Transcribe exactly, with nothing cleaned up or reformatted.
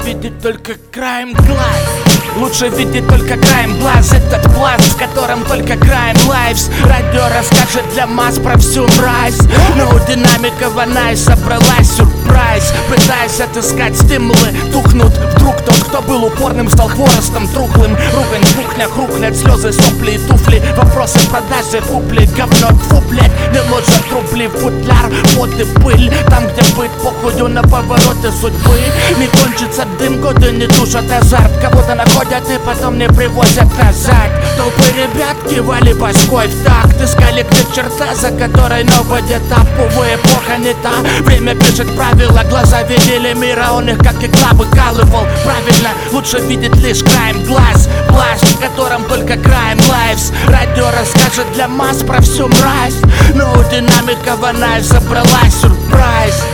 видеть только краем глаз. Лучше видеть только краем глаз этот пласт, в котором только краем лайфс. Радио расскажет для масс про всю мразь, но у динамиков она и собралась. Сюрприз, пытаясь отыскать стимулы, тухнут вдруг тот, кто был упорным, стал хворостом трухлым. Ругань в кухнях, рухлят слезы, сопли и туфли. Вопросы продажи, купли, говно, тьфу, блядь. Не ложат трубли, футляр, вот и пыль. Там, где быть походу на повороты судьбы. Не кончится дым, годы не душат азарт. Кого-то находят и потом не привозят назад. Толпы ребят кивали башкой в такт. Искали, где черта, за которой новый этап. Увы, эпоха не та, время пишет правила. Глаза видели мира, он их как игла выкалывал. Правильно, лучше видеть лишь краем глаз. Плащ, в котором только краем лайфс. Радио расскажет для масс про всю мразь, но у динамиков она и собралась. Сюрприз.